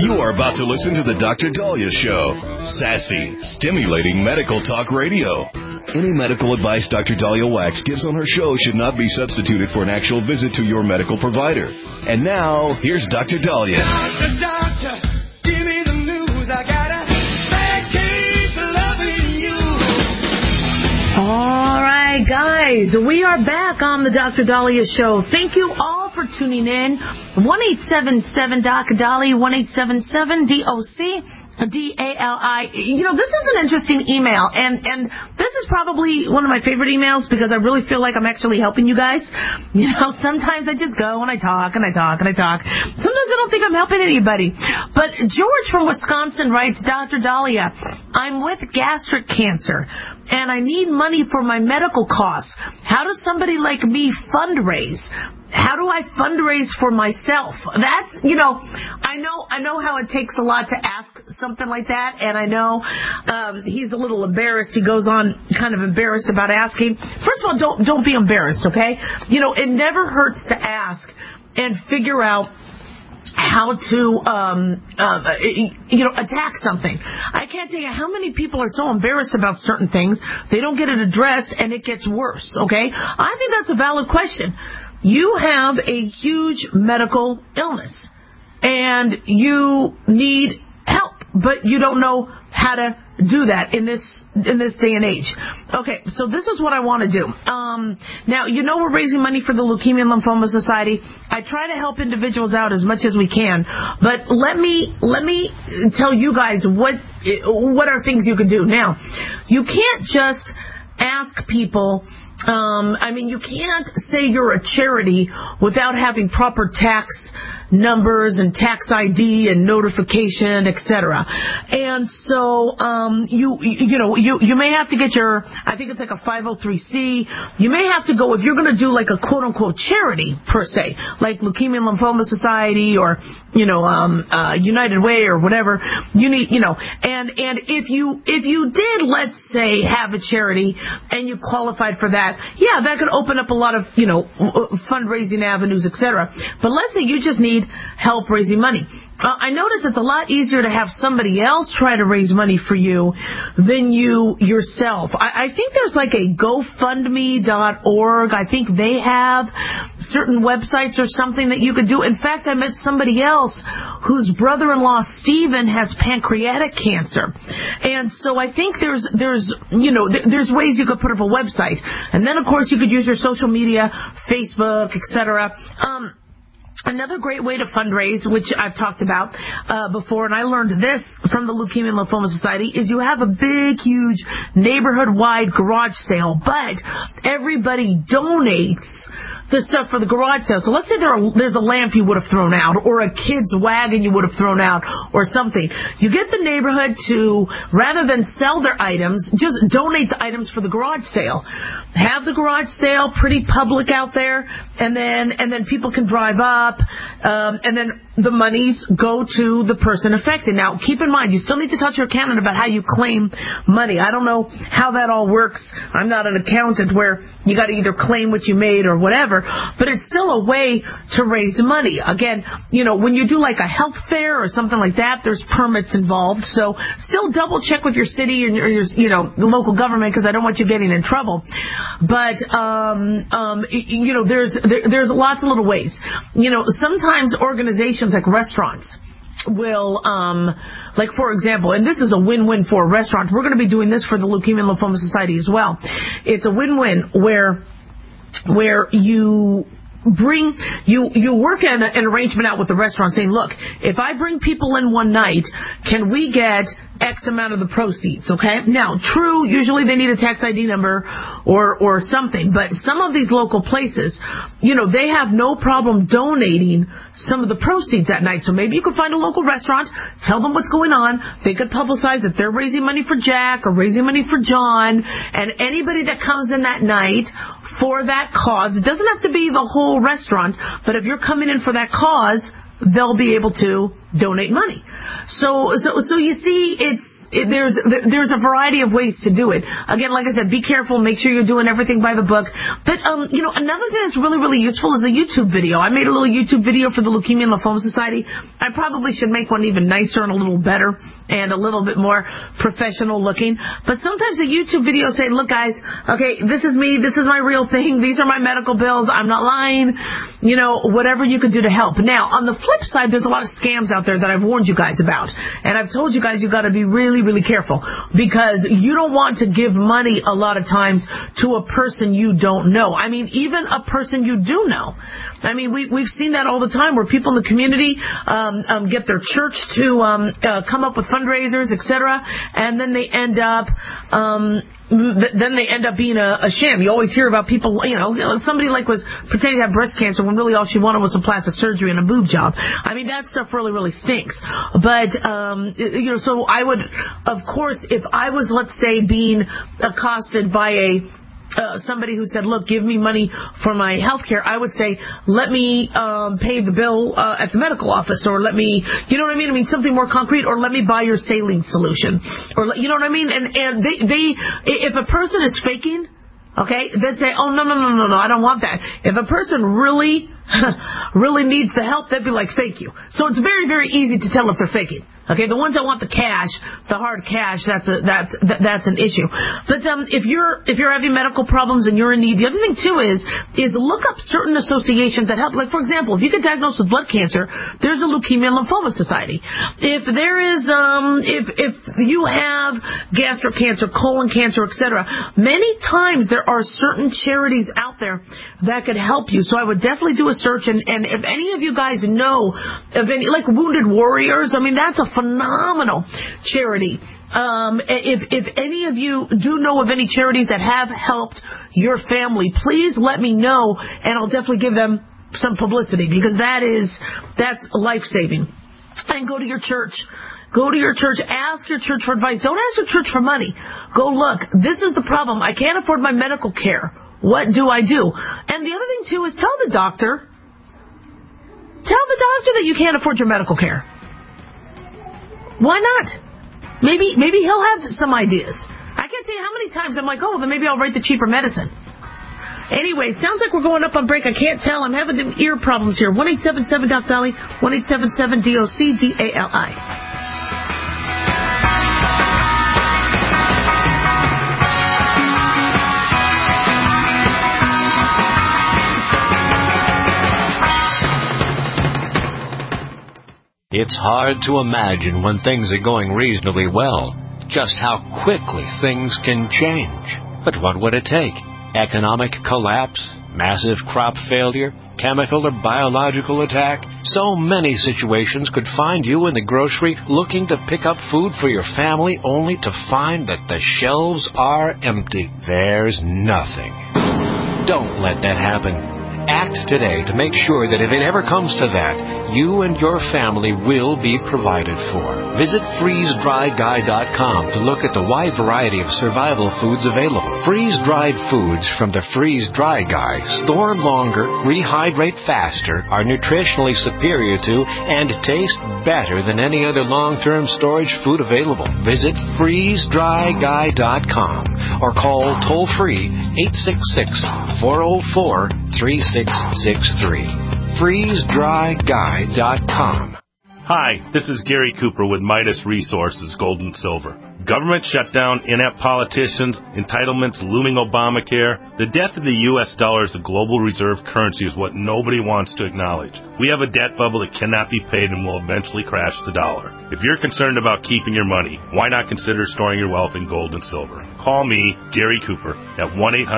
You are about to listen to the Dr. Daliah Show. Sassy, stimulating medical talk radio. Any medical advice Dr. Daliah Wax gives on her show should not be substituted for an actual visit to your medical provider. And now, here's Dr. Daliah. Doctor, give me the news. I got a bad case of loving you. All right, guys, we are back on the Dr. Daliah Show. Thank you all for tuning in. 1-877-DOC-DALI, 1-877-DOC-DALI. You know, this is an interesting email, and this is probably one of my favorite emails because I really feel like I'm actually helping you guys. You know, sometimes I just go and I talk and I talk and I talk. Sometimes I don't think I'm helping anybody. But George from Wisconsin writes, Dr. Daliah, I'm with gastric cancer, and I need money for my medical costs. How does somebody like me fundraise? How do I fundraise for myself? That's, you know, I know how it takes a lot to ask something like that, and I know he's a little embarrassed. He goes on kind of embarrassed about asking. First of all, don't be embarrassed, okay? You know, it never hurts to ask and figure out how to, attack something. I can't tell you how many people are so embarrassed about certain things, they don't get it addressed, and it gets worse, okay? I think that's a valid question. You have a huge medical illness, and you need help, but you don't know how to do that in this day and age. Okay, so this is what I want to do. Now, you know we're raising money for the Leukemia and Lymphoma Society. I try to help individuals out as much as we can, but let me tell you guys what are things you can do. Now, you can't just ask people. You can't say you're a charity without having proper tax numbers and tax ID and notification, etc. And so you may have to get your, I think it's like a 503c. You may have to go, if you're going to do like a quote unquote charity per se, like Leukemia and Lymphoma Society or United Way or whatever. You need, and if you did, let's say, have a charity and you qualified for that, yeah, that could open up a lot of fundraising avenues, etc. But let's say you just need help raising money. I notice it's a lot easier to have somebody else try to raise money for you than you yourself. I think there's like a GoFundMe.org. I think they have certain websites or something that you could do. In fact, I met somebody else whose brother-in-law, Stephen, has pancreatic cancer. And so I think there's ways you could put up a website. And then, of course, you could use your social media, Facebook, etc. Another great way to fundraise, which I've talked about before, and I learned this from the Leukemia and Lymphoma Society, is you have a big, huge neighborhood-wide garage sale, but everybody donates the stuff for the garage sale. So let's say there's a lamp you would have thrown out, or a kid's wagon you would have thrown out, or something. You get the neighborhood to, rather than sell their items, just donate the items for the garage sale. Have the garage sale pretty public out there, and then people can drive up, and then the monies go to the person affected. Now, keep in mind, you still need to talk to your accountant about how you claim money. I don't know how that all works. I'm not an accountant where you got to either claim what you made or whatever, but it's still a way to raise money. Again, when you do like a health fair or something like that, there's permits involved. So still double check with your city and your the local government, because I don't want you getting in trouble. But there's lots of little ways. Sometimes organizations like restaurants will, like for example, and this is a win-win for a restaurant. We're going to be doing this for the Leukemia and Lymphoma Society as well. It's a win-win where you work an arrangement out with the restaurant saying, look, if I bring people in one night, can we get X amount of the proceeds, okay? Now, true, usually they need a tax ID number or something, but some of these local places, they have no problem donating some of the proceeds that night. So maybe you could find a local restaurant, tell them what's going on. They could publicize that they're raising money for Jack or raising money for John, and anybody that comes in that night for that cause, it doesn't have to be the whole restaurant, but if you're coming in for that cause, they'll be able to donate money. So you see, there's a variety of ways to do it. Again, like I said, be careful. Make sure you're doing everything by the book. But, another thing that's really, really useful is a YouTube video. I made a little YouTube video for the Leukemia and Lymphoma Society. I probably should make one even nicer and a little better and a little bit more professional looking. But sometimes a YouTube video say, look, guys, okay, this is me. This is my real thing. These are my medical bills. I'm not lying. Whatever you could do to help. Now, on the flip side, there's a lot of scams out there that I've warned you guys about. And I've told you guys you've got to be really, really careful, because you don't want to give money a lot of times to a person you don't know. I mean, even a person you do know. I mean, we've seen that all the time, where people in the community get their church to come up with fundraisers, etc., and then they end up being a sham. You always hear about people, somebody was pretending to have breast cancer when really all she wanted was some plastic surgery and a boob job. I mean, that stuff really, really stinks. But, so I would, of course, if I was, let's say, being accosted by somebody who said, look, give me money for my health care, I would say, let me pay the bill at the medical office, or let me, you know what I mean? I mean, something more concrete, or let me buy your saline solution, or, you know what I mean? And they if a person is faking, okay, they'd say, oh, no, I don't want that. If a person really needs the help, they'd be like, fake you. So it's very, very easy to tell if they're faking. Okay, the ones that want the cash, the hard cash, that's an issue. But if you're having medical problems and you're in need, the other thing too is look up certain associations that help. Like, for example, if you get diagnosed with blood cancer, there's a Leukemia and Lymphoma Society. If there is if you have gastric cancer, colon cancer, etc., many times there are certain charities out there that could help you. So I would definitely do a search, and if any of you guys know of any, like Wounded Warriors, I mean, that's a phenomenal charity. If any of you do know of any charities that have helped your family, please let me know, and I'll definitely give them some publicity, because that's life-saving. And go to your church. Go to your church. Ask your church for advice. Don't ask your church for money. Go, look, this is the problem. I can't afford my medical care. What do I do? And the other thing, too, is tell the doctor that you can't afford your medical care. Why not? Maybe he'll have some ideas. I can't tell you how many times I'm like, oh, then maybe I'll write the cheaper medicine. Anyway, it sounds like we're going up on break. I can't tell. I'm having ear problems here. 1-877-DOC-DALI, 1-877-DOC-DALI. It's hard to imagine, when things are going reasonably well, just how quickly things can change. But what would it take? Economic collapse? Massive crop failure? Chemical or biological attack? So many situations could find you in the grocery looking to pick up food for your family, only to find that the shelves are empty. There's nothing. Don't let that happen. Act today to make sure that if it ever comes to that, you and your family will be provided for. Visit freezedryguy.com to look at the wide variety of survival foods available. Freeze-dried foods from the Freeze Dry Guy store longer, rehydrate faster, are nutritionally superior to, and taste better than any other long-term storage food available. Visit freezedryguy.com or call toll-free 866-404-3663. FreezeDryGuy.com. Hi, this is Gary Cooper with Midas Resources, Gold and Silver. Government shutdown, inept politicians, entitlements, looming Obamacare. The death of the U.S. dollar as a global reserve currency is what nobody wants to acknowledge. We have a debt bubble that cannot be paid and will eventually crash the dollar. If you're concerned about keeping your money, why not consider storing your wealth in gold and silver? Call me, Gary Cooper, at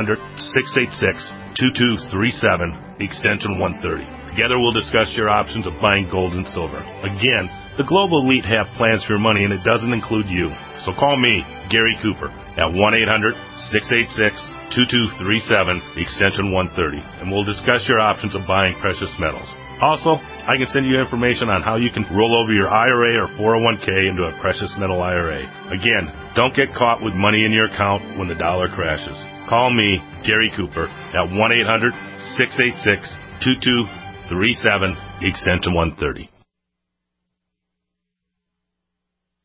1-800-686-2237, extension 130. Together we'll discuss your options of buying gold and silver. Again, the global elite have plans for your money, and it doesn't include you. So call me, Gary Cooper, at 1-800-686-2237, extension 130, and we'll discuss your options of buying precious metals. Also, I can send you information on how you can roll over your IRA or 401k into a precious metal IRA. Again, don't get caught with money in your account when the dollar crashes. Call me, Gary Cooper, at 1-800-686-2237, extension 130.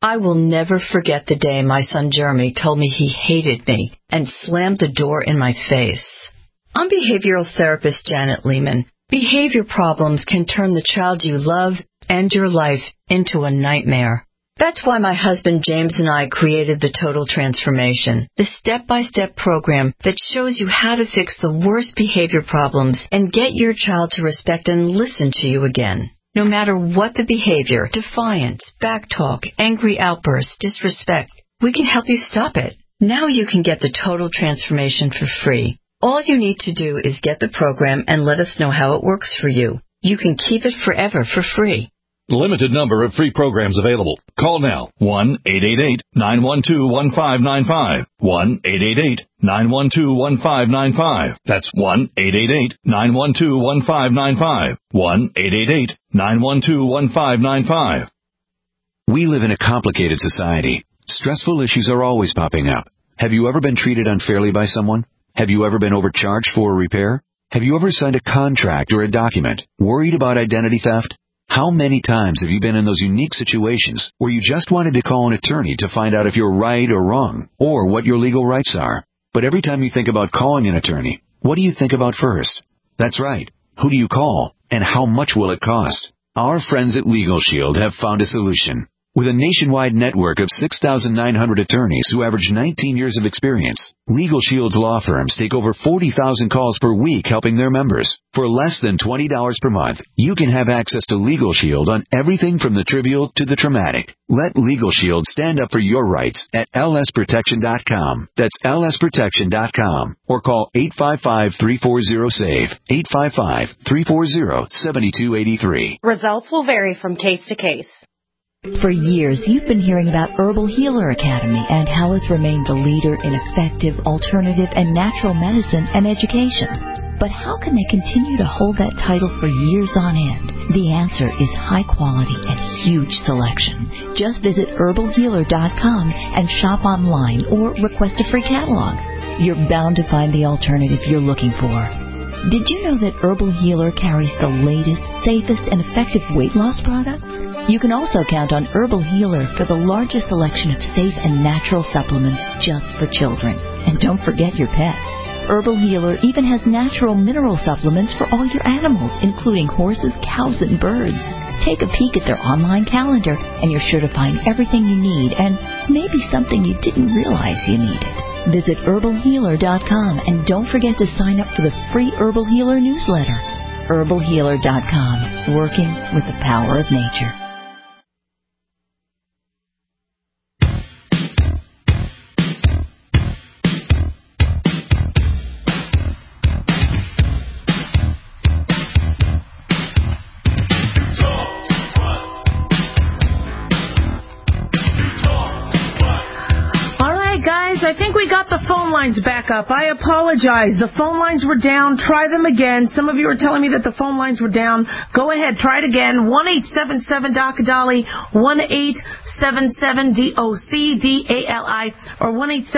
I will never forget the day my son Jeremy told me he hated me and slammed the door in my face. I'm behavioral therapist Janet Lehman. Behavior problems can turn the child you love and your life into a nightmare. That's why my husband James and I created the Total Transformation, the step-by-step program that shows you how to fix the worst behavior problems and get your child to respect and listen to you again. No matter what the behavior, defiance, backtalk, angry outbursts, disrespect, we can help you stop it. Now you can get the Total Transformation for free. All you need to do is get the program and let us know how it works for you. You can keep it forever for free. Limited number of free programs available. Call now. 1-888-912-1595. 1-888-912-1595. That's 1-888-912-1595. 1-888-912-1595. We live in a complicated society. Stressful issues are always popping up. Have you ever been treated unfairly by someone? Have you ever been overcharged for a repair? Have you ever signed a contract or a document? Worried about identity theft? How many times have you been in those unique situations where you just wanted to call an attorney to find out if you're right or wrong, or what your legal rights are? But every time you think about calling an attorney, what do you think about first? That's right. Who do you call, and how much will it cost? Our friends at Legal Shield have found a solution. With a nationwide network of 6,900 attorneys who average 19 years of experience, Legal Shield's law firms take over 40,000 calls per week helping their members. For less than $20 per month, you can have access to Legal Shield on everything from the trivial to the traumatic. Let Legal Shield stand up for your rights at lsprotection.com. That's lsprotection.com. Or call 855-340-SAVE, 855-340-7283. Results will vary from case to case. For years, you've been hearing about Herbal Healer Academy and how it's remained the leader in effective, alternative, and natural medicine and education. But how can they continue to hold that title for years on end? The answer is high quality and huge selection. Just visit herbalhealer.com and shop online or request a free catalog. You're bound to find the alternative you're looking for. Did you know that Herbal Healer carries the latest, safest, and effective weight loss products? You can also count on Herbal Healer for the largest selection of safe and natural supplements just for children. And don't forget your pets. Herbal Healer even has natural mineral supplements for all your animals, including horses, cows, and birds. Take a peek at their online calendar, and you're sure to find everything you need and maybe something you didn't realize you needed. Visit herbalhealer.com and don't forget to sign up for the free Herbal Healer newsletter. herbalhealer.com, working with the power of nature. I think we got the phone lines back up. I apologize. The phone lines were down. Try them again. Some of you are telling me that the phone lines were down. Go ahead. Try it again. 1-877-DOC-DALI, 1-877-DOC-DALI, or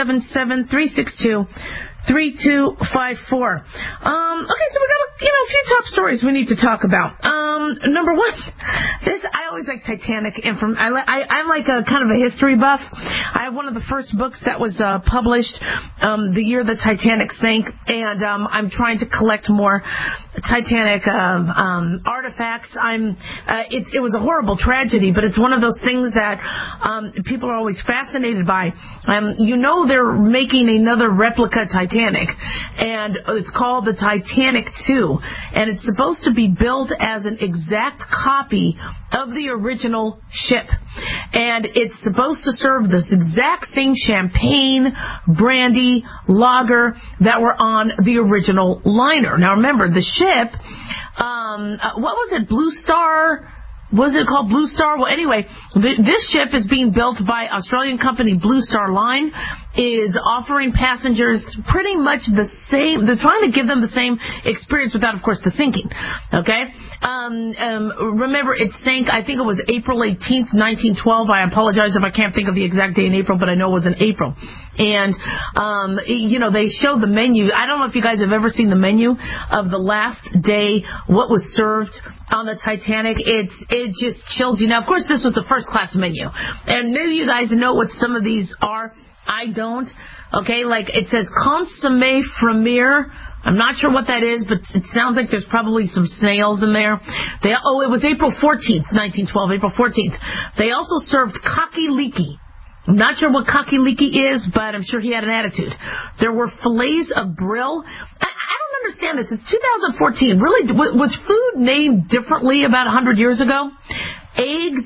1-877-362-3254. Okay, so we got a few top stories we need to talk about. Number one, I always like Titanic information. I'm like a kind of a history buff. I have one of the first books that was published the year the Titanic sank, and I'm trying to collect more Titanic artifacts. It was a horrible tragedy, but it's one of those things that people are always fascinated by. They're making another replica Titanic, and it's called the Titanic II, and it's supposed to be built as an exact copy of the original ship, and it's supposed to serve this exact same champagne, brandy, lager that were on the original liner. Now remember, the ship, what was it, Blue Star? Was it called Blue Star? Well, anyway, this ship is being built by Australian company Blue Star Line, is offering passengers pretty much the same. They're trying to give them the same experience without, of course, the sinking. Okay? Remember, it sank, I think it was April 18th, 1912. I apologize if I can't think of the exact day in April, but I know it was in April. And, they show the menu. I don't know if you guys have ever seen the menu of the last day, what was served on the Titanic. It just chills you. Now, of course, this was the first class menu. And maybe you guys know what some of these are. I don't. Okay, like it says consommé fromage. I'm not sure what that is, but it sounds like there's probably some snails in there. It was April 14th, 1912, April 14th. They also served kakiliki. I'm not sure what kakiliki is, but I'm sure he had an attitude. There were fillets of brill. I don't understand this. It's 2014. Really, was food named differently about 100 years ago? Eggs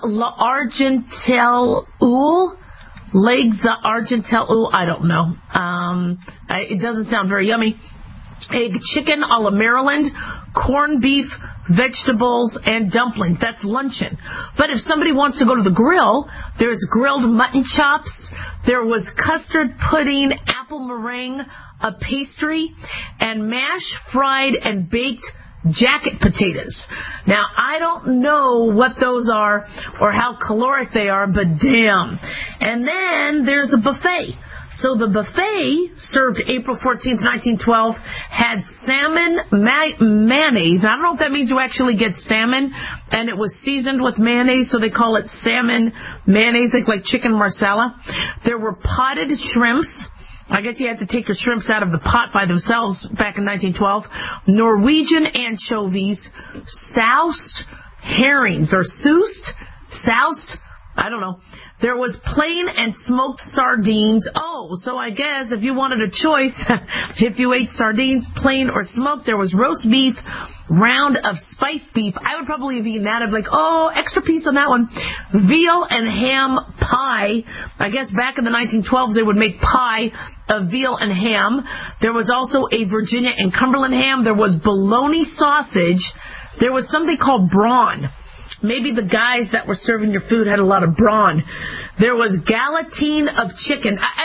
l'Argenteuil. Legs Argenteuil. I don't know. It doesn't sound very yummy. Egg chicken a la Maryland, corned beef, vegetables, and dumplings. That's luncheon. But if somebody wants to go to the grill, there's grilled mutton chops. There was custard pudding, apple meringue, a pastry, and mashed, fried, and baked jacket potatoes. Now, I don't know what those are or how caloric they are, but damn. And then there's a buffet. So the buffet, served April 14th, 1912, had salmon mayonnaise. I don't know if that means you actually get salmon, and it was seasoned with mayonnaise, so they call it salmon mayonnaise, like chicken marsala. There were potted shrimps. I guess you had to take your shrimps out of the pot by themselves back in 1912. Norwegian anchovies, soused herrings, or soused, I don't know. There was plain and smoked sardines. Oh, so I guess if you wanted a choice, if you ate sardines, plain or smoked, there was roast beef, round of spiced beef. I would probably have eaten that. I'd be like, oh, extra piece on that one. Veal and ham pie. I guess back in the 1912s, they would make pie of veal and ham. There was also a Virginia and Cumberland ham. There was bologna sausage. There was something called brawn. Maybe the guys that were serving your food had a lot of brawn. There was galantine of chicken. I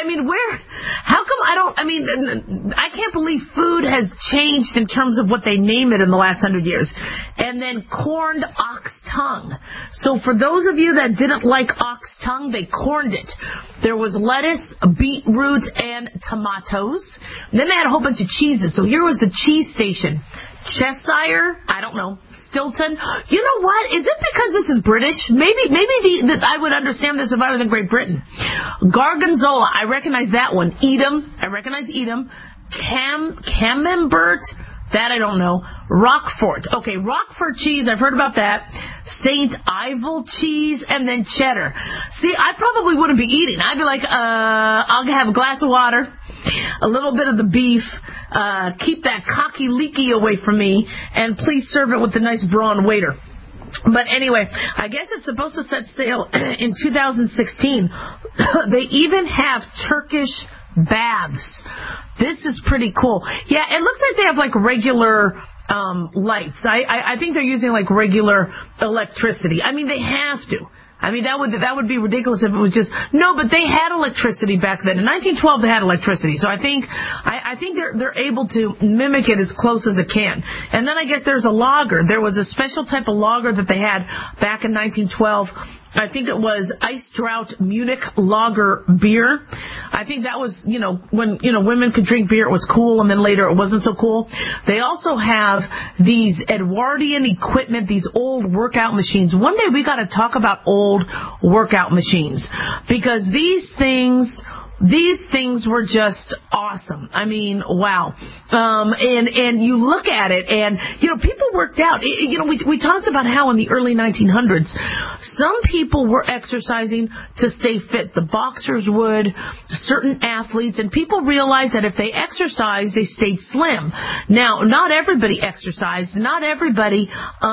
can't believe food has changed in terms of what they name it in the last 100 years. And then corned ox tongue. So for those of you that didn't like ox tongue, they corned it. There was lettuce, beetroot, and tomatoes. And then they had a whole bunch of cheeses. So here was the cheese station. Cheshire, I don't know, Stilton. You know what? Is it because this is British? Maybe I would understand this if I was in Great Britain. Gorgonzola, I recognize that one. Edam, I recognize Edam. Camembert, that I don't know. Roquefort. Okay, Roquefort cheese, I've heard about that. St. Ivel cheese, and then cheddar. See, I probably wouldn't be eating. I'd be like, I'll have a glass of water, a little bit of the beef, keep that cocky leaky away from me, and please serve it with the nice brawn waiter. But anyway, I guess it's supposed to set sail in 2016. They even have Turkish baths. This is pretty cool. Yeah, it looks like they have like regular lights. I think they're using like regular electricity. I mean, they have to. I mean, that would be ridiculous if it was just no. But they had electricity back then. In 1912, they had electricity. So I think they're able to mimic it as close as it can. And then I guess there's a lager. There was a special type of lager that they had back in 1912. I think it was Ice Drought Munich Lager beer. I think that was, when, women could drink beer, it was cool, and then later it wasn't so cool. They also have these Edwardian equipment, these old workout machines. One day we got to talk about old workout machines, because these things were just awesome. I mean, wow. And you look at it and, people worked out. We talked about how in the early 1900s, some people were exercising to stay fit. The boxers would, certain athletes, and people realized that if they exercised, they stayed slim. Now, not everybody exercised. Not everybody,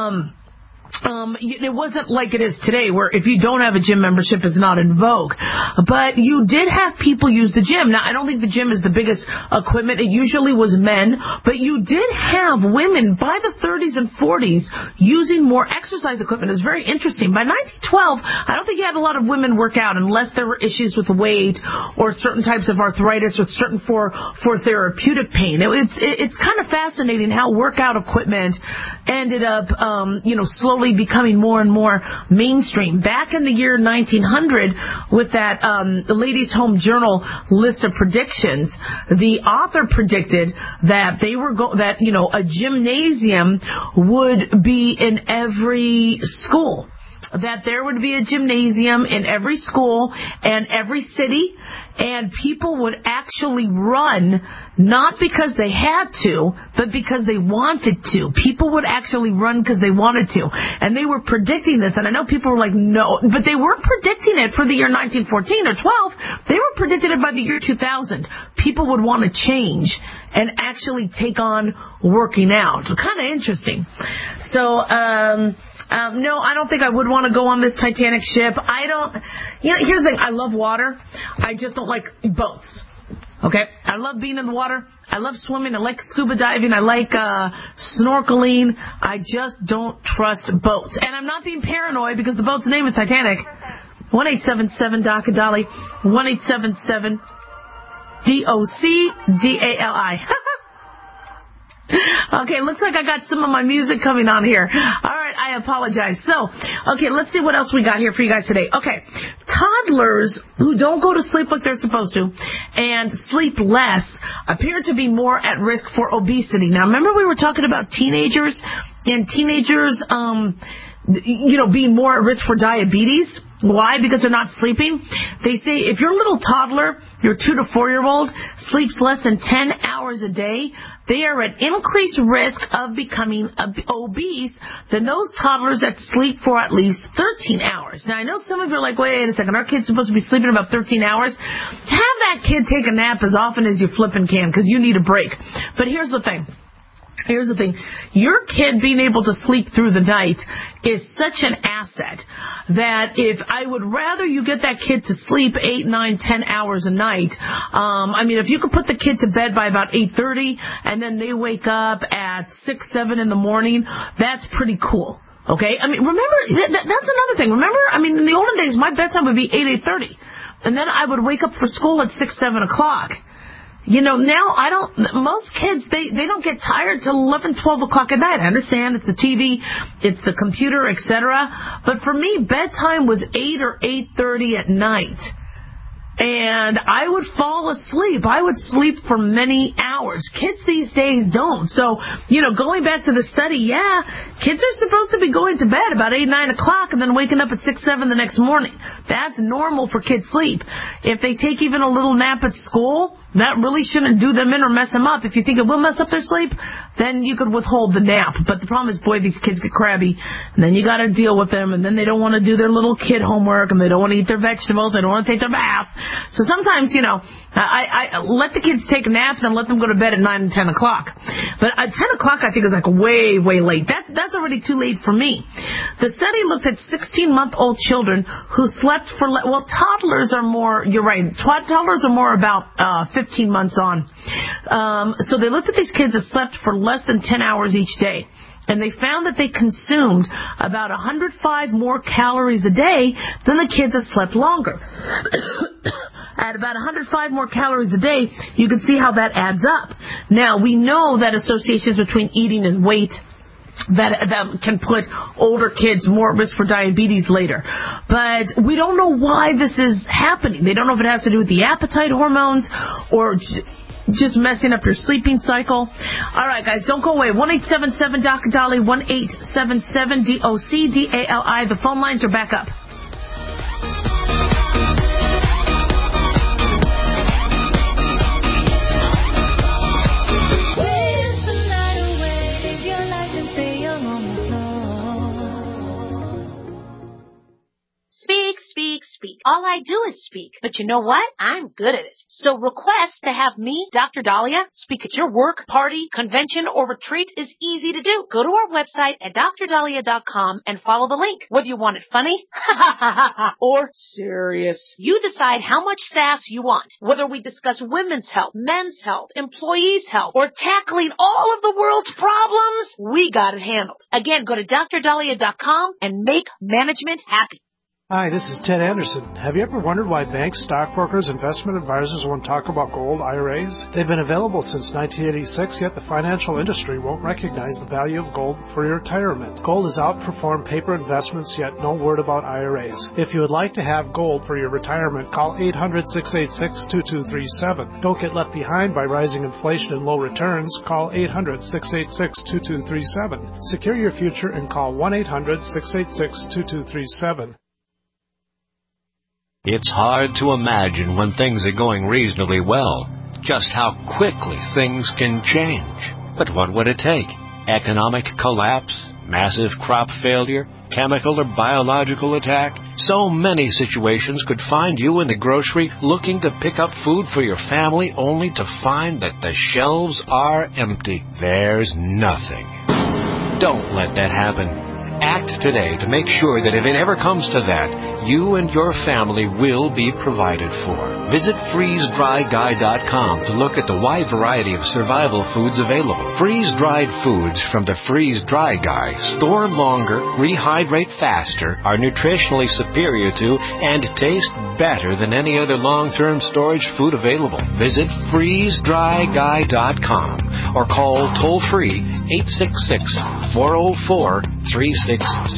it wasn't like it is today, where if you don't have a gym membership, it's not in vogue. But you did have people use the gym. Now, I don't think the gym is the biggest equipment. It usually was men. But you did have women by the 30s and 40s using more exercise equipment. It was very interesting. By 1912, I don't think you had a lot of women work out unless there were issues with weight or certain types of arthritis or certain for therapeutic pain. It's kind of fascinating how workout equipment ended up, slowly really becoming more and more mainstream. Back in the year 1900, with that the Ladies' Home Journal list of predictions, the author predicted that they were that a gymnasium would be in every school. That there would be a gymnasium in every school and every city, and people would actually run, not because they had to, but because they wanted to. People would actually run because they wanted to. And they were predicting this, and I know people were like, no, but they weren't predicting it for the year 1914 or 12. They were predicting it by the year 2000. People would want to change and actually take on working out. Kind of interesting. So, no, I don't think I would want to go on this Titanic ship. Here's the thing. I love water. I just don't like boats. Okay? I love being in the water. I love swimming. I like scuba diving. I like snorkeling. I just don't trust boats. And I'm not being paranoid because the boat's name is Titanic. 1-877-DOC-A-DOLLY. 1-877-DOC-DALI. Okay, looks like I got some of my music coming on here. All right, I apologize. So, okay, let's see what else we got here for you guys today. Okay, toddlers who don't go to sleep like they're supposed to and sleep less appear to be more at risk for obesity. Now, remember we were talking about teenagers and teenagers, being more at risk for diabetes? Why? Because they're not sleeping. They say if your little toddler, your 2 to 4-year-old, sleeps less than 10 hours a day, they are at increased risk of becoming obese than those toddlers that sleep for at least 13 hours. Now, I know some of you are like, wait a second, our kid's supposed to be sleeping about 13 hours. Have that kid take a nap as often as you flipping can because you need a break. But here's the thing. Your kid being able to sleep through the night is such an asset that I would rather you get that kid to sleep 8, 9, 10 hours a night. If you could put the kid to bed by about 8:30 and then they wake up at 6, 7 in the morning, that's pretty cool. Okay? Remember, that's another thing. Remember, in the olden days, my bedtime would be 8, 8:30. And then I would wake up for school at 6, 7 o'clock. Now most kids, they don't get tired till 11, 12 o'clock at night. I understand it's the TV, it's the computer, etc. But for me, bedtime was 8 or 8:30 at night. And I would fall asleep. I would sleep for many hours. Kids these days don't. So, going back to the study, kids are supposed to be going to bed about 8, 9 o'clock and then waking up at 6, 7 the next morning. That's normal for kids' sleep. If they take even a little nap at school, that really shouldn't do them in or mess them up. If you think it will mess up their sleep, then you could withhold the nap. But the problem is, boy, these kids get crabby, and then you got to deal with them, and then they don't want to do their little kid homework, and they don't want to eat their vegetables, they don't want to take their bath. So sometimes, I let the kids take a nap and then let them go to bed at 9 and 10 o'clock. But at 10 o'clock, I think is like way, way late. That's already too late for me. The study looked at 16-month-old children who slept for, toddlers are more, you're right, toddlers are more about 15 months on. So they looked at these kids that slept for less than 10 hours each day. And they found that they consumed about 105 more calories a day than the kids that slept longer. At about 105 more calories a day, you can see how that adds up. Now, we know that associations between eating and weight that can put older kids more at risk for diabetes later. But we don't know why this is happening. They don't know if it has to do with the appetite hormones or just messing up your sleeping cycle. All right, guys, don't go away. 1-877-DOC-A-DOLLY, 1-877-DOC-DALI. The phone lines are back up. Speak. All I do is speak. But you know what? I'm good at it. So request to have me, Dr. Dahlia, speak at your work, party, convention, or retreat is easy to do. Go to our website at drdahlia.com and follow the link. Whether you want it funny or serious, you decide how much sass you want. Whether we discuss women's health, men's health, employees' health, or tackling all of the world's problems, we got it handled. Again, go to drdahlia.com and make management happy. Hi, this is Ted Anderson. Have you ever wondered why banks, stockbrokers, investment advisors won't talk about gold IRAs? They've been available since 1986, yet the financial industry won't recognize the value of gold for your retirement. Gold has outperformed paper investments, yet no word about IRAs. If you would like to have gold for your retirement, call 800-686-2237. Don't get left behind by rising inflation and low returns. Call 800-686-2237. Secure your future and call 1-800-686-2237. It's hard to imagine when things are going reasonably well, just how quickly things can change. But what would it take? Economic collapse? Massive crop failure? Chemical or biological attack? So many situations could find you in the grocery looking to pick up food for your family only to find that the shelves are empty. There's nothing. Don't let that happen. Act today to make sure that if it ever comes to that, you and your family will be provided for. Visit freezedryguy.com to look at the wide variety of survival foods available. Freeze-dried foods from the Freeze Dry Guy store longer, rehydrate faster, are nutritionally superior to, and taste better than any other long-term storage food available. Visit freezedryguy.com or call toll-free 866-404-3663.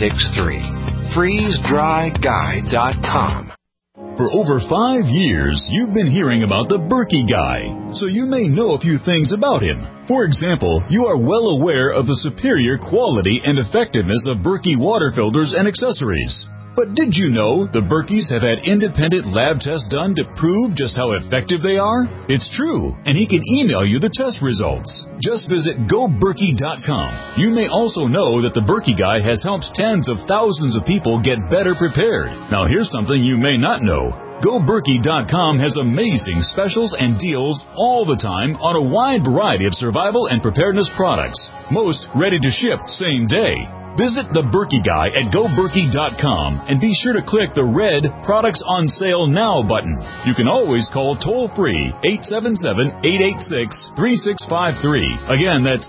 FreezeDryGuy.com. For over 5 years, you've been hearing about the Berkey Guy, so you may know a few things about him. For example, you are well aware of the superior quality and effectiveness of Berkey water filters and accessories. But did you know the Berkeys have had independent lab tests done to prove just how effective they are? It's true, and he can email you the test results. Just visit GoBerkey.com. You may also know that the Berkey Guy has helped tens of thousands of people get better prepared. Now here's something you may not know. GoBerkey.com has amazing specials and deals all the time on a wide variety of survival and preparedness products. Most ready to ship same day. Visit the Berkey Guy at GoBerkey.com and be sure to click the red Products on Sale Now button. You can always call toll-free 877-886-3653. Again, that's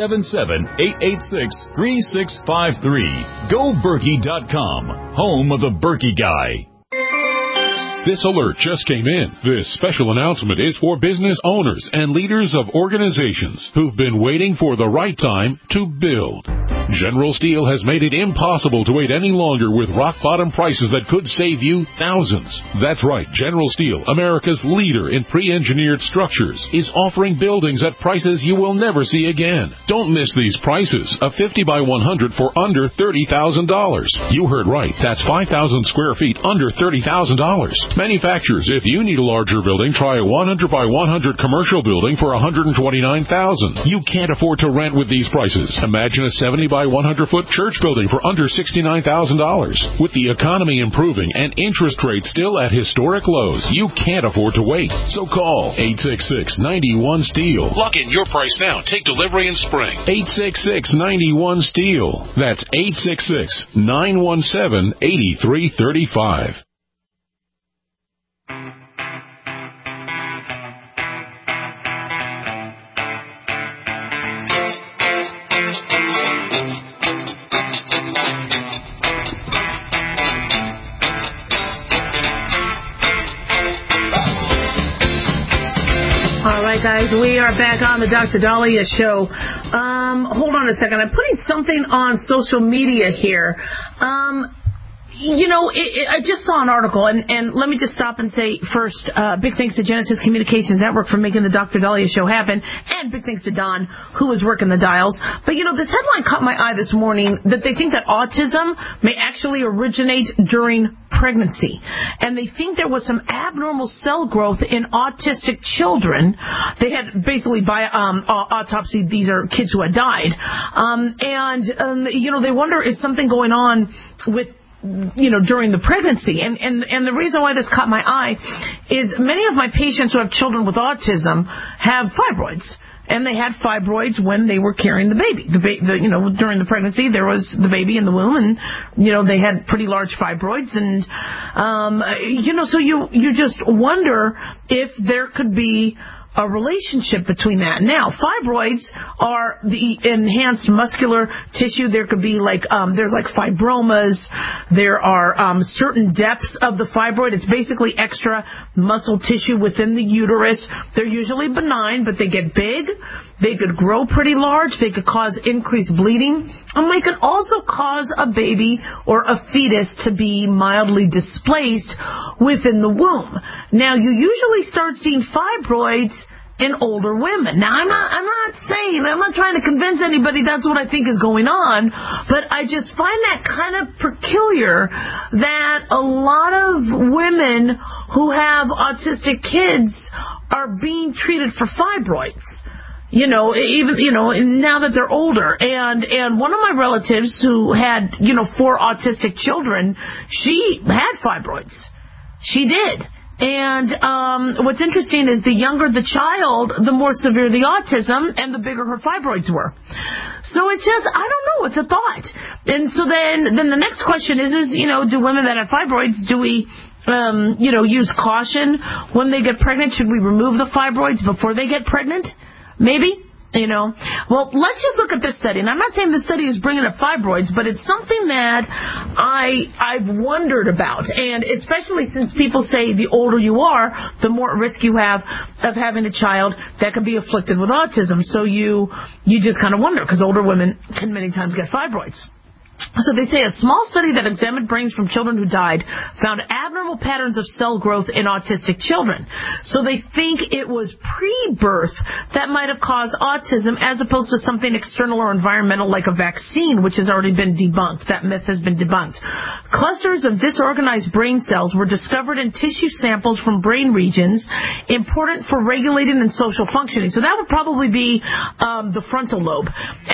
877-886-3653. GoBerkey.com, home of the Berkey Guy. This alert just came in. This special announcement is for business owners and leaders of organizations who've been waiting for the right time to build. General Steel has made it impossible to wait any longer with rock-bottom prices that could save you thousands. That's right, General Steel, America's leader in pre-engineered structures, is offering buildings at prices you will never see again. Don't miss these prices. A 50 by 100 for under $30,000. You heard right. That's 5,000 square feet under $30,000. Manufacturers, if you need a larger building, try a 100 by 100 commercial building for $129,000. You can't afford to rent with these prices. Imagine a 70 by 100 foot church building for under $69,000. With the economy improving and interest rates still at historic lows, you can't afford to wait. So call 866-91-STEEL. Lock in your price now. Take delivery in spring. 866-91-STEEL. That's 866-917-8335. All right, guys, we are back on the Dr. Dahlia Show. Hold on a second. I'm putting something on social media here. I just saw an article, and let me just stop and say first, big thanks to Genesis Communications Network for making the Dr. Dahlia Show happen, and big thanks to Don, who was working the dials. But, this headline caught my eye this morning, that they think that autism may actually originate during pregnancy. And they think there was some abnormal cell growth in autistic children. They had basically, by autopsy, these are kids who had died. They wonder, is something going on with during the pregnancy. And the reason why this caught my eye is many of my patients who have children with autism have fibroids. And they had fibroids when they were carrying the baby. During the pregnancy, there was the baby in the womb, and, they had pretty large fibroids. And, so you just wonder if there could be a relationship between that. Now, fibroids are the enhanced muscular tissue. There could be there's fibromas. There are certain depths of the fibroid. It's basically extra muscle tissue within the uterus. They're usually benign, but they get big. They could grow pretty large. They could cause increased bleeding. And they could also cause a baby or a fetus to be mildly displaced within the womb. Now, you usually start seeing fibroids in older women. Now, I'm not trying to convince anybody that's what I think is going on, but I just find that kind of peculiar that a lot of women who have autistic kids are being treated for fibroids. Even now that they're older. And one of my relatives who had, 4 autistic children, she had fibroids. She did. And what's interesting is the younger the child, the more severe the autism and the bigger her fibroids were. So it's just, I don't know, it's a thought. And so then the next question is do women that have fibroids, do we use caution when they get pregnant? Should we remove the fibroids before they get pregnant? Maybe. Well, let's just look at this study. And I'm not saying this study is bringing up fibroids, but it's something that I've wondered about. And especially since people say the older you are, the more risk you have of having a child that could be afflicted with autism. So you just kind of wonder, because older women can many times get fibroids. So they say a small study that examined brains from children who died found abnormal patterns of cell growth in autistic children. So they think it was pre-birth that might have caused autism as opposed to something external or environmental like a vaccine, which has already been debunked. That myth has been debunked. Clusters of disorganized brain cells were discovered in tissue samples from brain regions important for regulating and social functioning. So that would probably be the frontal lobe.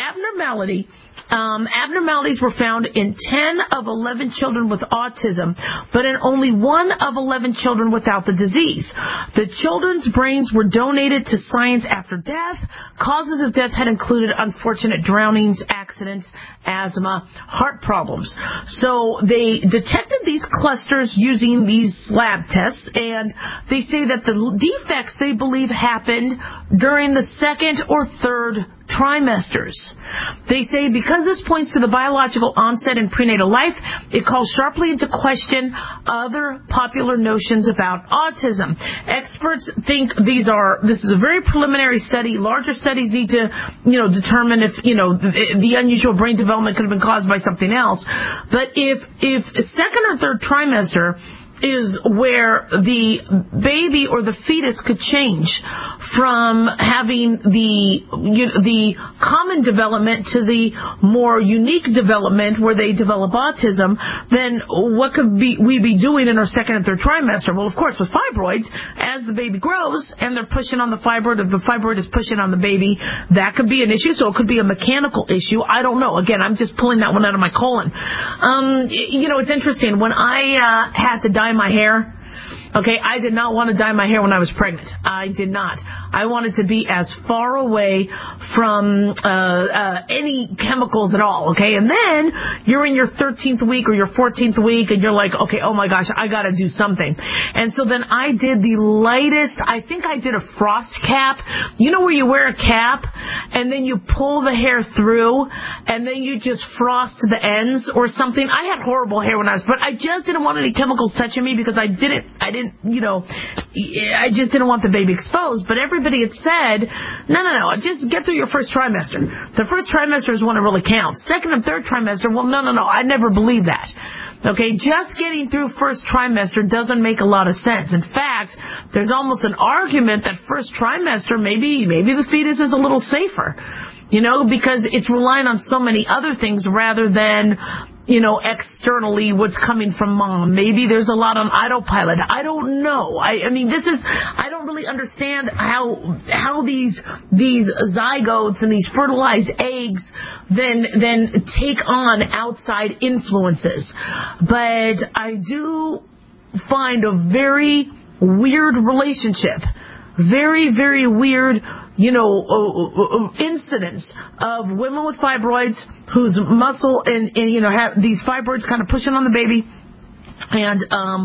Abnormalities were found in 10 of 11 children with autism, but in only 1 of 11 children without the disease. The children's brains were donated to science after death. Causes of death had included unfortunate drownings, accidents, asthma, heart problems. So they detected these clusters using these lab tests, and they say that the defects they believe happened during the 2nd or 3rd trimesters. They say because this points to the biological onset in prenatal life, it calls sharply into question other popular notions about autism. Experts think this is a very preliminary study. Larger studies need to, determine if, the unusual brain development could have been caused by something else. But if 2nd or 3rd trimester is where the baby or the fetus could change from having the common development to the more unique development where they develop autism, then what could we be doing in our 2nd and 3rd trimester? Well, of course, with fibroids, as the baby grows and they're pushing on the fibroid, or the fibroid is pushing on the baby, that could be an issue. So it could be a mechanical issue. I don't know. Again, I'm just pulling that one out of my colon. It's interesting. When I had to dye my hair, okay, I did not want to dye my hair when I was pregnant. I did not. I wanted to be as far away from any chemicals at all, okay? And then you're in your 13th week or your 14th week, and you're like, okay, oh my gosh, I got to do something. And so then I did the lightest, I think I did a frost cap. You know where you wear a cap, and then you pull the hair through, and then you just frost the ends or something. I had horrible hair when I was, but I just didn't want any chemicals touching me because I just didn't want the baby exposed. But everybody had said, no, just get through your 1st trimester. The 1st trimester is when it really counts. 2nd and 3rd trimester, well, no, I never believed that. Okay, just getting through 1st trimester doesn't make a lot of sense. In fact, there's almost an argument that 1st trimester, maybe the fetus is a little safer. Because it's relying on so many other things rather than, externally what's coming from mom. Maybe there's a lot on autopilot. I don't know. I don't really understand how these zygotes and these fertilized eggs then take on outside influences. But I do find a very weird relationship. Very, very weird, incidents of women with fibroids whose muscle and have these fibroids kind of pushing on the baby, and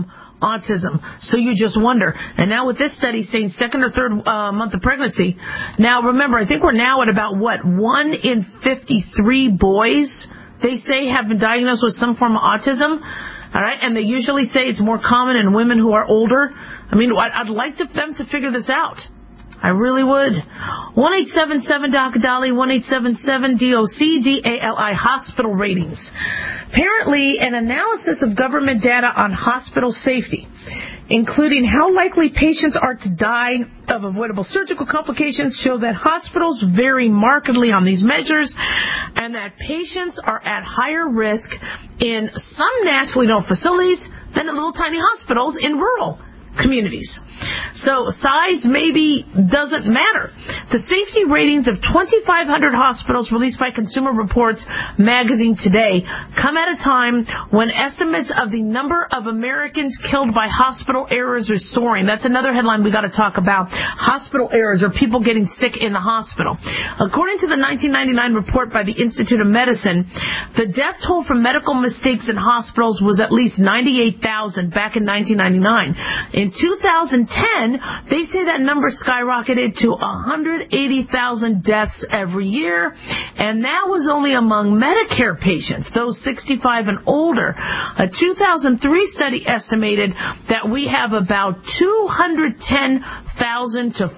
autism. So you just wonder. And now with this study saying second or third month of pregnancy, now remember, I think we're now at about, 1 in 53 boys, they say, have been diagnosed with some form of autism. All right, and they usually say it's more common in women who are older. I mean, I'd like them to figure this out. I really would. 1-877-DOC-DOLLY, 1-877-DOC-DALI, hospital ratings. Apparently, an analysis of government data on hospital safety, including how likely patients are to die of avoidable surgical complications, show that hospitals vary markedly on these measures and that patients are at higher risk in some nationally known facilities than in little tiny hospitals in rural communities. So size maybe doesn't matter. The safety ratings of 2,500 hospitals released by Consumer Reports magazine today come at a time when estimates of the number of Americans killed by hospital errors are soaring. That's another headline we got to talk about. Hospital errors, or people getting sick in the hospital. According to the 1999 report by the Institute of Medicine, the death toll from medical mistakes in hospitals was at least 98,000 back in 1999. In 2010, they say that number skyrocketed to 180,000 deaths every year, and that was only among Medicare patients, those 65 and older. A 2003 study estimated that we have about 210,000 to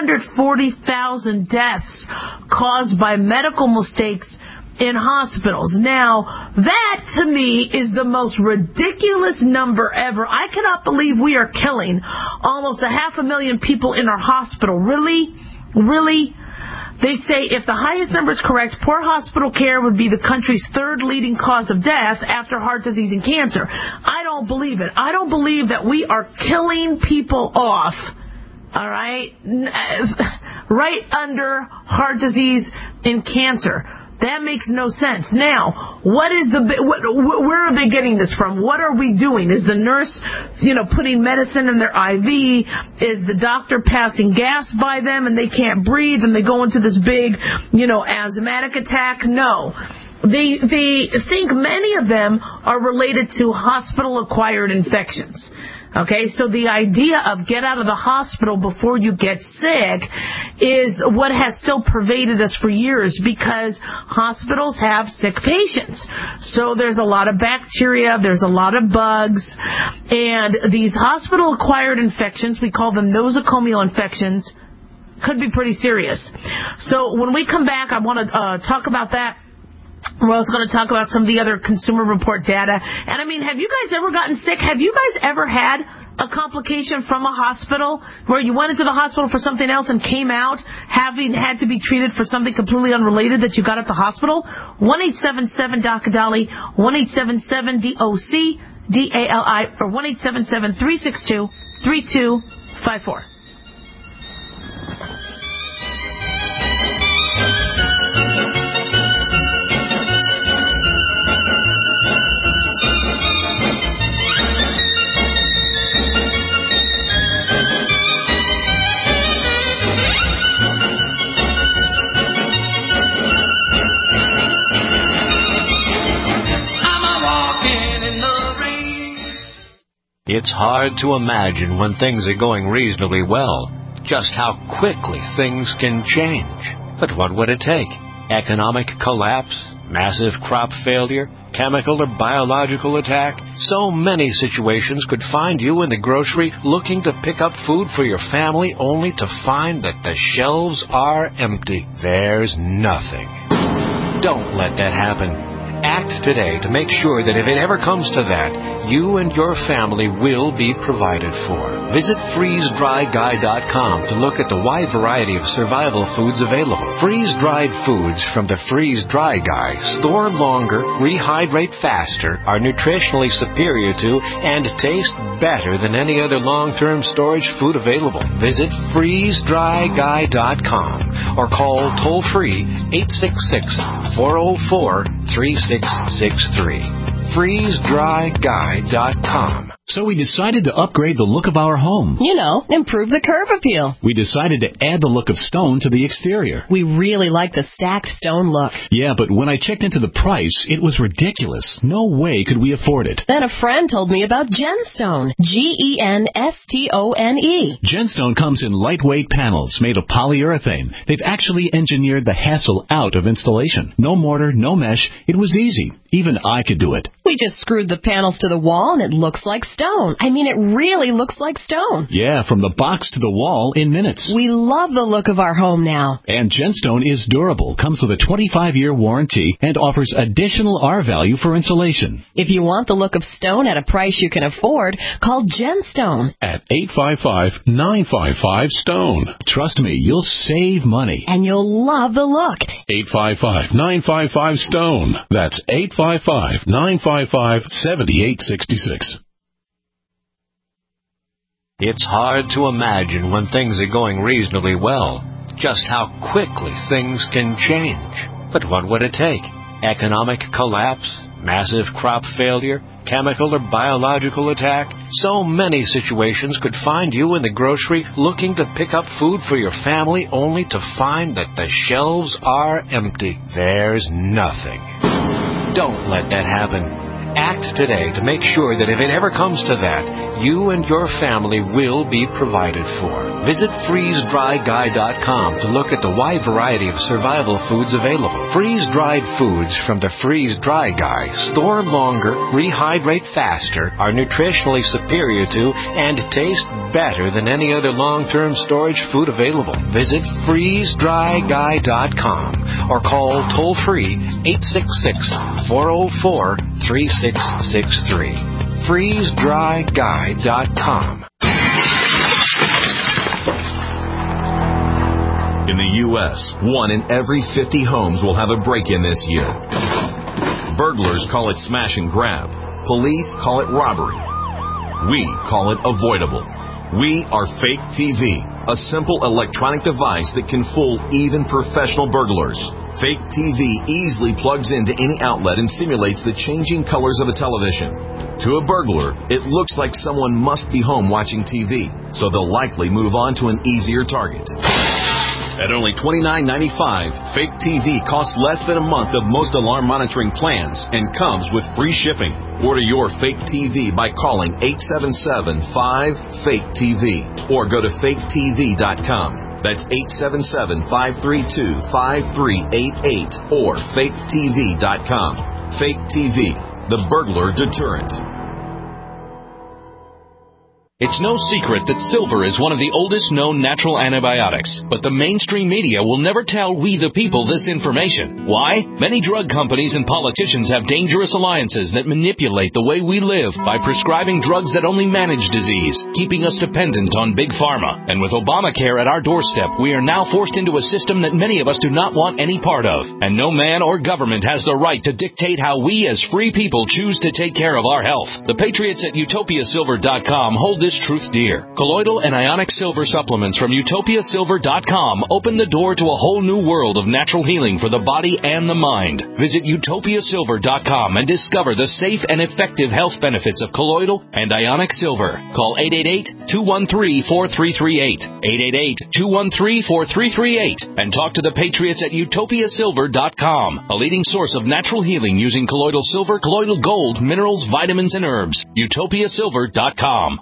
440,000 deaths caused by medical mistakes in hospitals. Now, that to me is the most ridiculous number ever. I cannot believe we are killing almost 500,000 people in our hospital. Really? Really? They say if the highest number is correct, poor hospital care would be the country's third leading cause of death after heart disease and cancer. I don't believe it. I don't believe that we are killing people off, all right, right under heart disease and cancer. That makes no sense. Now, where are they getting this from? What are we doing? Is the nurse, putting medicine in their IV? Is the doctor passing gas by them and they can't breathe and they go into this big, asthmatic attack? No. They think many of them are related to hospital-acquired infections. Okay, so the idea of get out of the hospital before you get sick is what has still pervaded us for years, because hospitals have sick patients. So there's a lot of bacteria, there's a lot of bugs, and these hospital-acquired infections, we call them nosocomial infections, could be pretty serious. So when we come back, I want to talk about that. We're also going to talk about some of the other Consumer Report data. And I mean, have you guys ever gotten sick? Have you guys ever had a complication from a hospital where you went into the hospital for something else and came out having had to be treated for something completely unrelated that you got at the hospital? 1-877-DOC-DOLLY, 1-877-DOC-DALI, or 1-877-362-3254. It's hard to imagine when things are going reasonably well just how quickly things can change. But what would it take? Economic collapse? Massive crop failure? Chemical or biological attack? So many situations could find you in the grocery looking to pick up food for your family only to find that the shelves are empty. There's nothing. Don't let that happen. Act today to make sure that if it ever comes to that, you and your family will be provided for. Visit freezedryguy.com to look at the wide variety of survival foods available. Freeze-dried foods from the Freeze Dry Guy store longer, rehydrate faster, are nutritionally superior to, and taste better than any other long-term storage food available. Visit freezedryguy.com or call toll-free 866-404-3663. freezedryguy.com. So we decided to upgrade the look of our home. You know, improve the curb appeal. We decided to add the look of stone to the exterior. We really like the stacked stone look. Yeah, but when I checked into the price, it was ridiculous. No way could we afford it. Then a friend told me about Genstone. Genstone. Genstone comes in lightweight panels made of polyurethane. They've actually engineered the hassle out of installation. No mortar, no mesh. It was easy. Even I could do it. We just screwed the panels to the wall and it looks like stone. I mean, it really looks like stone. Yeah, from the box to the wall in minutes. We love the look of our home now. And Genstone is durable, comes with a 25-year warranty, and offers additional R-value for insulation. If you want the look of stone at a price you can afford, call Genstone at 855-955-STONE. Trust me, you'll save money. And you'll love the look. 855-955-STONE. That's 855-955-7866. It's hard to imagine when things are going reasonably well, just how quickly things can change. But what would it take? Economic collapse? Massive crop failure? Chemical or biological attack? So many situations could find you in the grocery looking to pick up food for your family only to find that the shelves are empty. There's nothing. Don't let that happen. Act today to make sure that if it ever comes to that, you and your family will be provided for. Visit freezedryguy.com to look at the wide variety of survival foods available. Freeze-dried foods from the Freeze Dry Guy store longer, rehydrate faster, are nutritionally superior to, and taste better than any other long-term storage food available. Visit freezedryguy.com or call toll-free 866-404-3663. freezedryguy.com. In the U.S., 1 in every 50 homes will have a break-in this year. Burglars call it smash and grab. Police call it robbery. We call it avoidable. We are Fake TV, a simple electronic device that can fool even professional burglars. Fake TV easily plugs into any outlet and simulates the changing colors of a television. To a burglar, it looks like someone must be home watching TV, so they'll likely move on to an easier target. At only $29.95, Fake TV costs less than a month of most alarm monitoring plans and comes with free shipping. Order your Fake TV by calling 877-5-FAKE-TV or go to faketv.com. That's 877-532-5388 or faketv.com. Fake TV, the burglar deterrent. It's no secret that silver is one of the oldest known natural antibiotics, but the mainstream media will never tell we the people this information. Why? Many drug companies and politicians have dangerous alliances that manipulate the way we live by prescribing drugs that only manage disease, keeping us dependent on big pharma. And with Obamacare at our doorstep, we are now forced into a system that many of us do not want any part of. And no man or government has the right to dictate how we as free people choose to take care of our health. The patriots at utopiasilver.com hold this truth dear. Colloidal and ionic silver supplements from utopiasilver.com open the door to a whole new world of natural healing for the body and the mind. Visit utopiasilver.com and discover the safe and effective health benefits of colloidal and ionic silver. Call 888-213-4338. 888-213-4338 and talk to the patriots at utopiasilver.com, a leading source of natural healing using colloidal silver, colloidal gold, minerals, vitamins, and herbs. utopiasilver.com.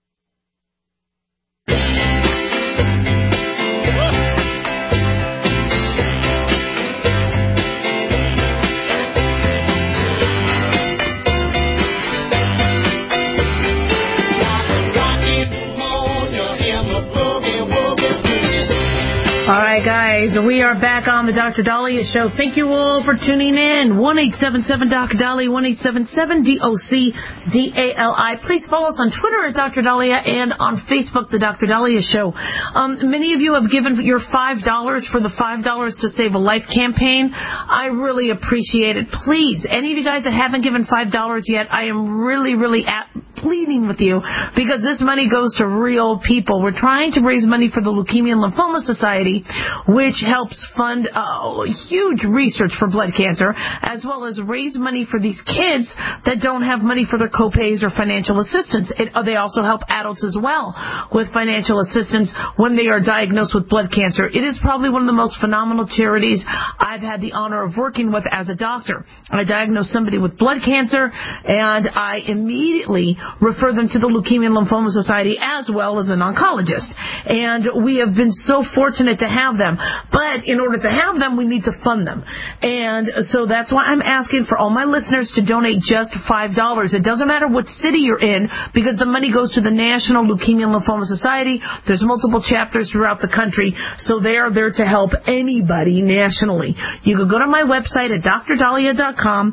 All right, guys, we are back on the Dr. Dahlia Show. Thank you all for tuning in. 1-877-Dr. Dahlia, 1-877-DOC-DALI. Please follow us on Twitter at Dr. Dahlia and on Facebook, The Dr. Dahlia Show. Many of you have given your $5 for the $5 to Save a Life campaign. I really appreciate it. Please, any of you guys that haven't given $5 yet, I am really pleading with you because this money goes to real people. We're trying to raise money for the Leukemia and Lymphoma Society, Society, which helps fund huge research for blood cancer, as well as raise money for these kids that don't have money for their copays or financial assistance. They also help adults as well with financial assistance when they are diagnosed with blood cancer. It is probably one of the most phenomenal charities I've had the honor of working with as a doctor. I diagnose somebody with blood cancer, and I immediately refer them to the Leukemia and Lymphoma Society as well as an oncologist. And we have been so fortunate to have them. But in order to have them, we need to fund them. And so that's why I'm asking for all my listeners to donate just $5. It doesn't matter what city you're in, because the money goes to the National Leukemia and Lymphoma Society. There's multiple chapters throughout the country, so they are there to help anybody nationally. You can go to my website at drdaliah.com,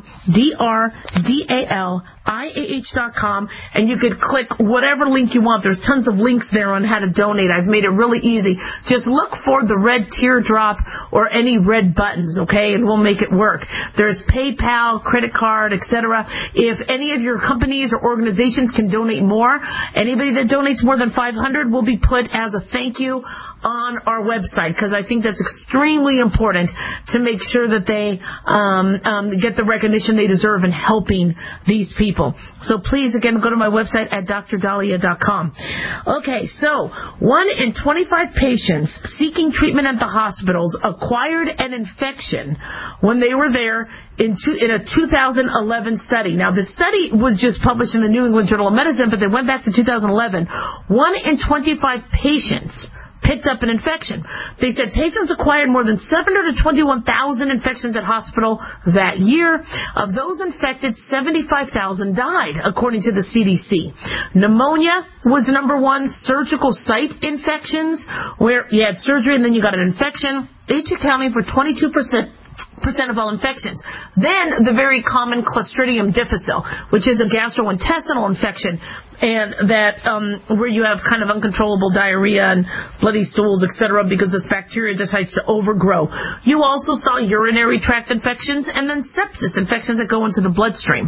DRDALIAH.com, and you could click whatever link you want. There's tons of links there on how to donate. I've made it really easy. Just look for the red teardrop or any red buttons, okay, and we'll make it work. There's PayPal, credit card, etc. If any of your companies or organizations can donate more, anybody that donates more than $500 will be put as a thank you on our website, because I think that's extremely important to make sure that they get the recognition they deserve in helping these people. So please, again, go to my website at drdaliah.com. Okay, so 1 in 25 patients seeking treatment at the hospitals acquired an infection when they were there in a 2011 study. Now, the study was just published in the New England Journal of Medicine, but they went back to 2011. 1 in 25 patients picked up an infection. They said patients acquired more than 721,000 infections at hospital that year. Of those infected, 75,000 died, according to the CDC. Pneumonia was number one. Surgical site infections, where you had surgery and then you got an infection, each accounting for 22% of all infections. Then the very common Clostridium difficile, which is a gastrointestinal infection, and that where you have kind of uncontrollable diarrhea and bloody stools, etc., because this bacteria decides to overgrow. You also saw urinary tract infections and then sepsis, infections that go into the bloodstream.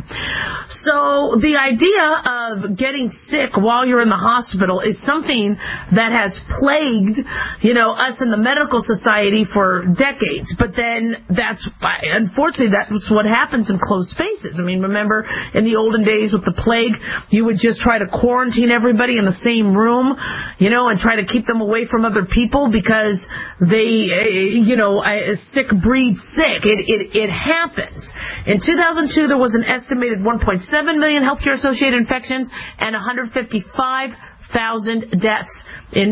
So the idea of getting sick while you're in the hospital is something that has plagued, us in the medical society for decades. But then unfortunately, that's what happens in closed spaces. I mean, remember in the olden days with the plague, you would just try to quarantine everybody in the same room, and try to keep them away from other people because they, sick breeds sick. It happens. In 2002, there was an estimated 1.7 million healthcare-associated infections and 155,000 deaths. In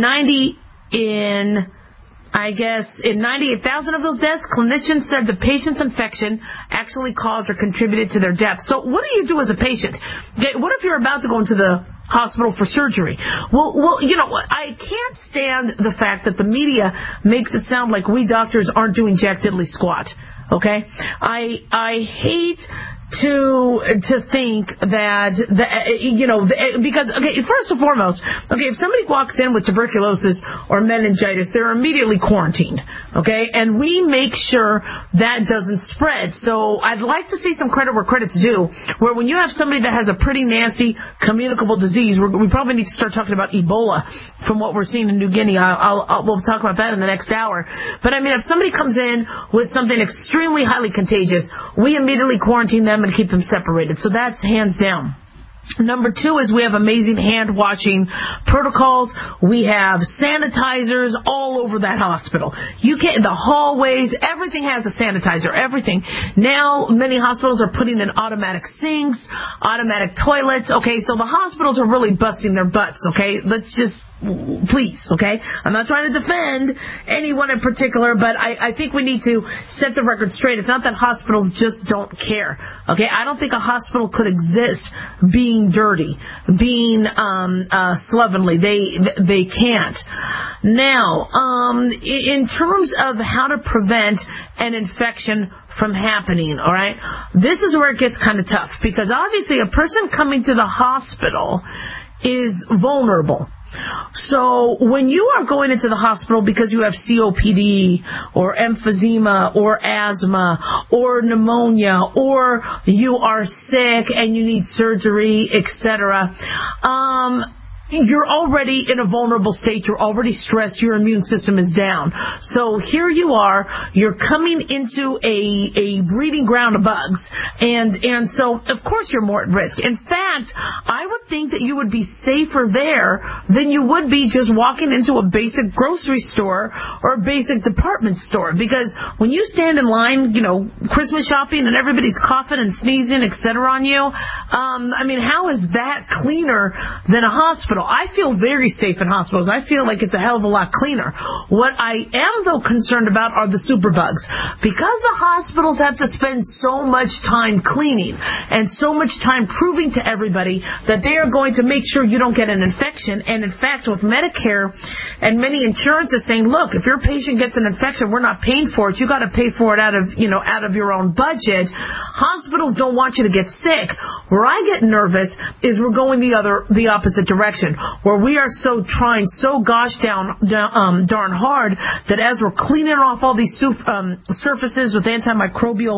98,000 of those deaths, clinicians said the patient's infection actually caused or contributed to their death. So what do you do as a patient? What if you're about to go into the hospital for surgery? Well, I can't stand the fact that the media makes it sound like we doctors aren't doing jack diddly squat. Okay? I hate to think that because first and foremost, if somebody walks in with tuberculosis or meningitis, they're immediately quarantined, and we make sure that doesn't spread. So I'd like to see some credit where credit's due, where when you have somebody that has a pretty nasty communicable disease, we probably need to start talking about Ebola from what we're seeing in New Guinea. We'll talk about that in the next hour. But I mean, if somebody comes in with something extremely highly contagious, we immediately quarantine them and keep them separated. So that's hands down. Number two is we have amazing hand washing protocols. We have sanitizers all over that hospital. The hallways, everything has a sanitizer, everything. Now, many hospitals are putting in automatic sinks, automatic toilets. Okay, so the hospitals are really busting their butts. Okay, let's just please, I'm not trying to defend anyone in particular, but I think we need to set the record straight. It's not that hospitals just don't care. I don't think a hospital could exist being dirty, being slovenly. They can't. Now, in terms of how to prevent an infection from happening, all right, this is where it gets kind of tough, because obviously a person coming to the hospital is vulnerable. So when you are going into the hospital because you have COPD or emphysema or asthma or pneumonia, or you are sick and you need surgery, etc., you're already in a vulnerable state. You're already stressed. Your immune system is down. So here you are. You're coming into a breeding ground of bugs. And so, of course, you're more at risk. In fact, I would think that you would be safer there than you would be just walking into a basic grocery store or a basic department store. Because when you stand in line, Christmas shopping and everybody's coughing and sneezing, etc. on you, how is that cleaner than a hospital? I feel very safe in hospitals. I feel like it's a hell of a lot cleaner. What I am, though, concerned about are the superbugs. Because the hospitals have to spend so much time cleaning and so much time proving to everybody that they are going to make sure you don't get an infection. And in fact, with Medicare and many insurances saying, look, if your patient gets an infection, we're not paying for it. You got to pay for it out of your own budget. Hospitals don't want you to get sick. Where I get nervous is we're going the opposite direction, where we are trying so darn hard that as we're cleaning off all these surfaces with antimicrobial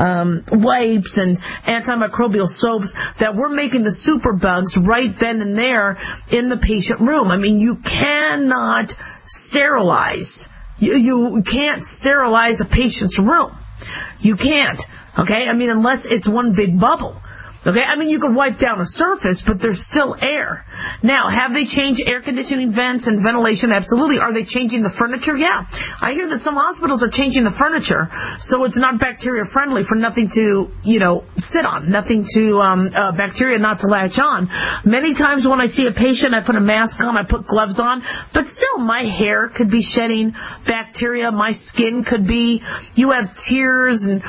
wipes and antimicrobial soaps, that we're making the superbugs right then and there in the patient room. You cannot sterilize. You can't sterilize a patient's room. You can't. Okay? Unless it's one big bubble. Okay, you can wipe down a surface, but there's still air. Now, have they changed air conditioning vents and ventilation? Absolutely. Are they changing the furniture? Yeah. I hear that some hospitals are changing the furniture so it's not bacteria friendly, for nothing to, sit on, nothing to, bacteria not to latch on. Many times when I see a patient, I put a mask on, I put gloves on, but still my hair could be shedding bacteria, my skin could be, you have tears and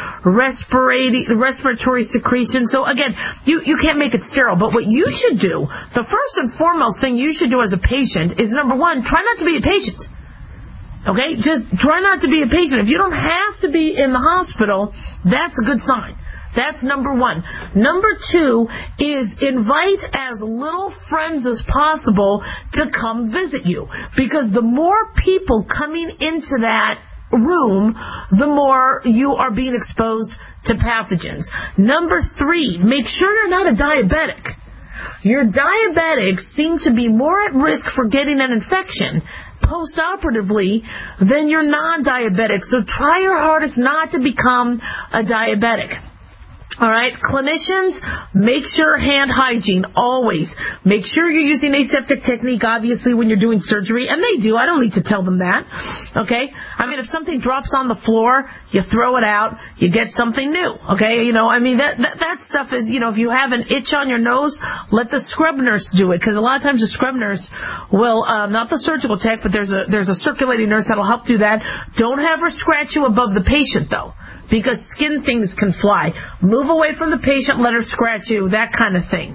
respiratory secretion. So again, you can't make it sterile, but what you should do, the first and foremost thing you should do as a patient is, number one, try not to be a patient. Okay? Just try not to be a patient. If you don't have to be in the hospital, that's a good sign. That's number one. Number two is invite as little friends as possible to come visit you, because the more people coming into that room, the more you are being exposed to pathogens. Number three, make sure you're not a diabetic. Your diabetics seem to be more at risk for getting an infection post-operatively than your non-diabetics. So try your hardest not to become a diabetic. All right, clinicians, make sure hand hygiene, always. Make sure you're using aseptic technique, obviously, when you're doing surgery. And they do. I don't need to tell them that. Okay? If something drops on the floor, you throw it out, you get something new. Okay? That stuff is, if you have an itch on your nose, let the scrub nurse do it. Because a lot of times the scrub nurse will, not the surgical tech, but there's a circulating nurse that'll help do that. Don't have her scratch you above the patient, though, because skin things can fly. Move away from the patient, let her scratch you, that kind of thing.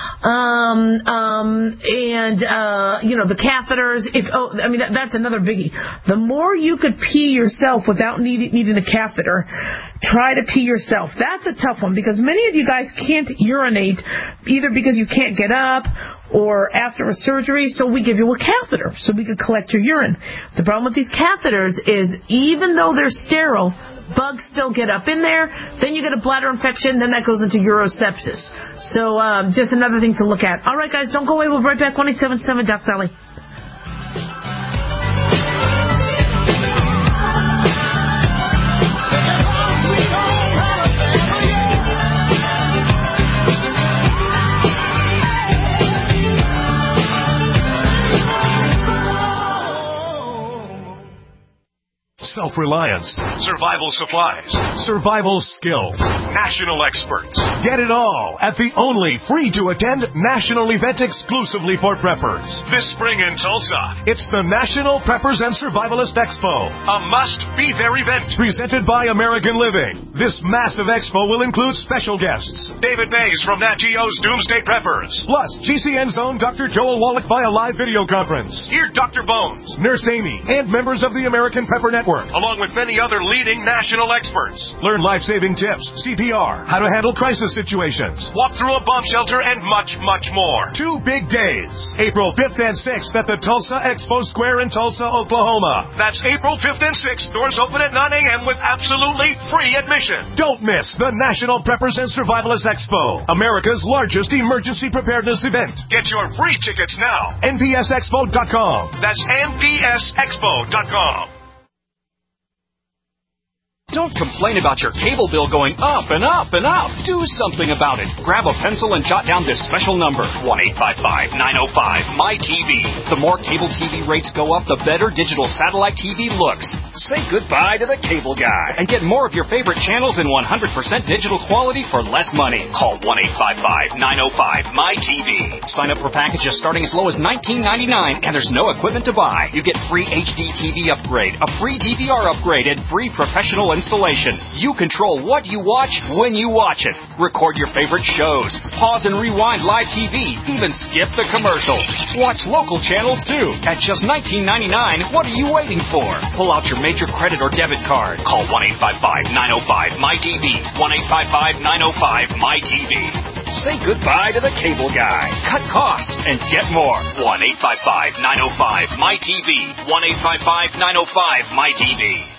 The catheters, that's another biggie. The more you could pee yourself without needing a catheter, try to pee yourself. That's a tough one, because many of you guys can't urinate, either because you can't get up or after a surgery, so we give you a catheter so we could collect your urine. The problem with these catheters is, even though they're sterile, bugs still get up in there, then you get a bladder infection, then that goes into urosepsis. So just another thing to look at. All right, guys, don't go away. We'll be right back. 1-877 Doc Valley. Self-reliance, survival supplies, survival skills, national experts. Get it all at the only free-to-attend national event exclusively for preppers. This spring in Tulsa, it's the National Preppers and Survivalist Expo, a must-be-there event presented by American Living. This massive expo will include special guests, David Mays from Nat Geo's Doomsday Preppers, plus GCN's own Dr. Joel Wallach via live video conference. Hear Dr. Bones, Nurse Amy, and members of the American Prepper Network, along along with many other leading national experts. Learn life-saving tips, CPR, how to handle crisis situations, walk through a bomb shelter, and much, much more. 2 big days, April 5th and 6th at the Tulsa Expo Square in Tulsa, Oklahoma. That's April 5th and 6th. Doors open at 9 a.m. with absolutely free admission. Don't miss the National Preppers and Survivalists Expo, America's largest emergency preparedness event. Get your free tickets now. NPSExpo.com. That's NPSExpo.com. Don't complain about your cable bill going up and up and up. Do something about it. Grab a pencil and jot down this special number, 1-855-905-MY-TV. The more cable TV rates go up, the better digital satellite TV looks. Say goodbye to the cable guy and get more of your favorite channels in 100% digital quality for less money. Call 1-855-905-MY-TV. Sign up for packages starting as low as $19.99, and there's no equipment to buy. You get free HD TV upgrade, a free DVR upgrade, and free professional installation. You control what you watch when you watch it. Record your favorite shows. Pause and rewind live TV. Even skip the commercials. Watch local channels too. At just $19.99, what are you waiting for? Pull out your major credit or debit card. Call 1-855-905-MY-TV. 1-855-905-MY-TV. Say goodbye to the cable guy. Cut costs and get more. 1-855-905-MY-TV. 1-855-905-MY-TV.